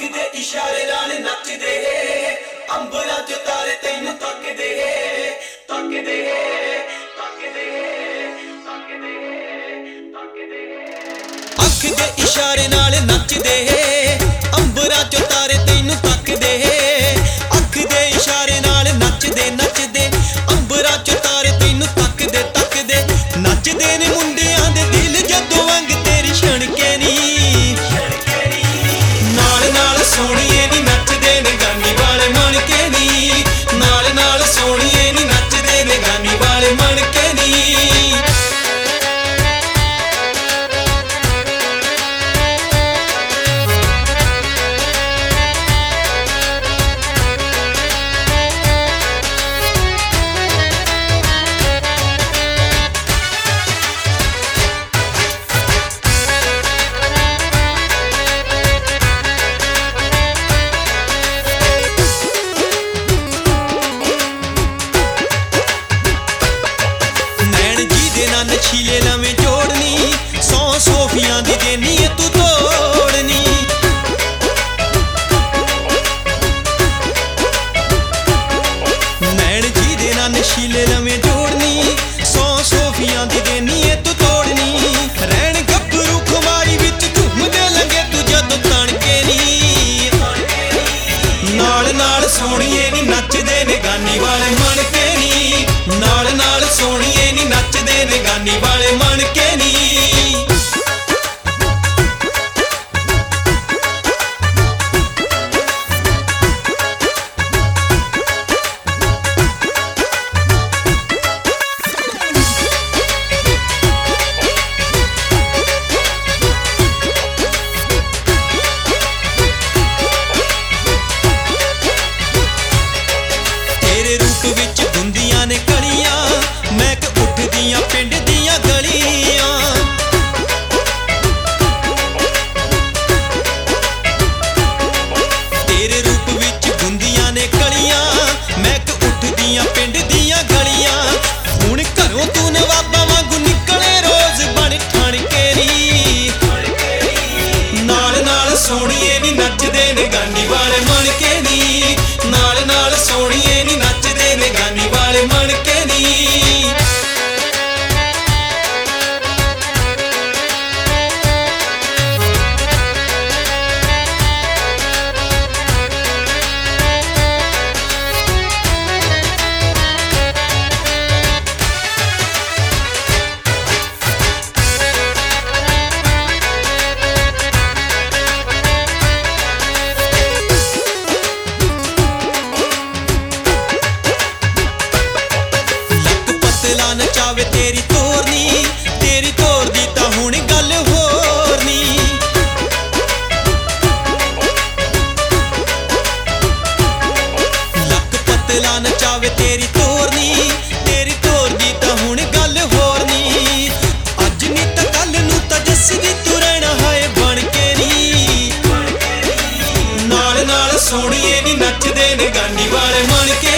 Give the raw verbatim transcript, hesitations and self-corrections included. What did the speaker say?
ਦੇ ਇਸ਼ਾਰੇ ਨਾਲ ਨੱਚਦੇ ਅੰਬਰਾਂ 'ਚ ਤਾਰੇ ਤੈਨੂੰ ਤੱਕਦੇ ਤੱਕਦੇ ਤੱਕਦੇ ਤੱਕਦੇ ਤੱਕਦੇ ਅੱਖ ਦੇ ਇਸ਼ਾਰੇ ਨਾਲ ਨੱਚਦੇ ਅੰਬਰਾਂ 'ਚ ਤਾਰੇ ਤੈਨੂੰ ਤੱਕਦੇ ਅੱਖ ਦੇ ਇਸ਼ਾਰੇ ਨਾਲ ਨੱਚਦੇ ਨੱਚਦੇ ਅੰਬਰਾਂ 'ਚ ਤਾਰੇ ਤੈਨੂੰ ਤੱਕਦੇ ਤੱਕਦੇ ਨੱਚਦੇ ਨੇ ਮੁੰਡਿਆਂ ਦੇ ਦਿਲ ਜਦੋਂ ਵੰਗ ਤੇਰੀ ਛਣਕੇ ਨੀ ਨਾਲ ਨਾਲ ਸੋਹਣੀਏ ਨੀ ਨੱਚਦੇ ਨੇ ਗਾਨੀ ਵਾਲੇ ਮਣ ਕੇ ਨੀ ਨਾਲ ਨਾਲ ਸੋਹਣੀਏ ਨੀ ਨੱਚਦੇ ਨੇ ਗਾਨੀ ਵਾਲੇ ਮਣ ਕੇ ਨੀ ਨਸ਼ੀਲੇ ਲਵੇਂ ਜੋੜਨੀ ਸੌ ਸੋਫੀਆਂ ਦੀ ਦੇਨੀ ਏ ਤੂੰ ਤੋੜਨੀ ਨੈਣ ਜੀ ਦੇ ਨਾਲ ਨਸ਼ੀਲੇ ਲਵੇਂ ਜੋੜਨੀ ਸੌ ਸੋਫੀਆਂ ਦੀ ਦੇਨੀ ਏ ਤੂੰ ਤੋੜਨੀ ਰਹਿਣ ਗੱਭਰੂ ਖੁਮਾਰੀ ਵਿੱਚ ਝੁੰਮਦੇ ਲੰਗੇ ਤੂੰ ਜਦੋਂ ਤਣ ਕੇ ਨੀ ਨਾਲ ਨਾਲ ਸੋਹਣੀਏ ਨੀ ਨੱਚਦੇ ਨੇ ਗਾਨੀ ਵਾਲੇ ਮਣ ਕੇ ਨੀ ਨਾਲ ਨਾਲ ਸੋਹਣੀਏ ਨੀ ਨੱਚਦੇ ਨੇ ਗਾਨੀ ਵਾਲੇ ਮਣ ਕੇ ਨੀ ਤੇਰੇ ਰੂਪ ਵਿੱਚ ਹੁੰਦੀਆਂ ਨੇ ਕਲੀਆਂ ਮੈਂ ਕਿ ਉੱਠਦੀਆਂ ਪਿੰਡ ਦੀਆਂ ਗਲੀਆਂ ਤੇਰੇ ਰੂਪ ਵਿੱਚ ਹੁੰਦੀਆਂ ਨੇ ਕਲੀਆਂ ਮੈਂ ਕਿ ਉੱਠਦੀਆਂ ਪਿੰਡ ਦੀਆਂ ਗਲੀਆਂ ਹੁਣ ਘਰੋਂ ਤੂੰ ਨਵਾਬਾਂ ਵਾਂਗੂ ਨਿਕਲੇ ਰੋਜ਼ ਬਣ ਠਣ ਕੇ ਨੀ ਨਾਲ ਨਾਲ ਸੋਹਣੀਏ ਨੀ ਨੱਚਦੇ ਨੇ ਗਾਨੀ ਵਾਲੇ ਮਣ ਕੇ ਨੀ ਨਾਲ ਨਾਲ ਸੋਹਣੀਏ ਨੀ ਨੱਚਦੇ ਨੇ ਗਾਨੀ ਵਾਲੇ ਮਣ ਕੇ ਨੀ ਨਚਾਵੇ ਤੇਰੀ ਤੋਰਨੀ ਤੇਰੀ ਤੋਰ ਦੀ ਤਾਂ ਹੁਣ ਗੱਲ ਹੋਰ ਨੀ ਲੱਕ ਪਤਲਾ ਨਚਾਵੇ ਤੇਰੀ ਤੋਰਨੀ ਤੇਰੀ ਤੋਰ ਦੀ ਤਾਂ ਹੁਣ ਗੱਲ ਹੋਰ ਨੀ ਅੱਜ ਨੀ ਤਾਂ ਕੱਲ ਨੂੰ ਤਾਂ ਜੱਸਦੀ ਤੂੰ ਰਹਿਣਾ ਹੈ ਬਣ ਕੇ ਨੀ ਨਾਲ ਨਾਲ ਸੋਹਣੀਏ ਨੀ ਨੱਚਦੇ ਨੇ ਗਾਨੀ ਵਾਲੇ ਮਣ ਕੇ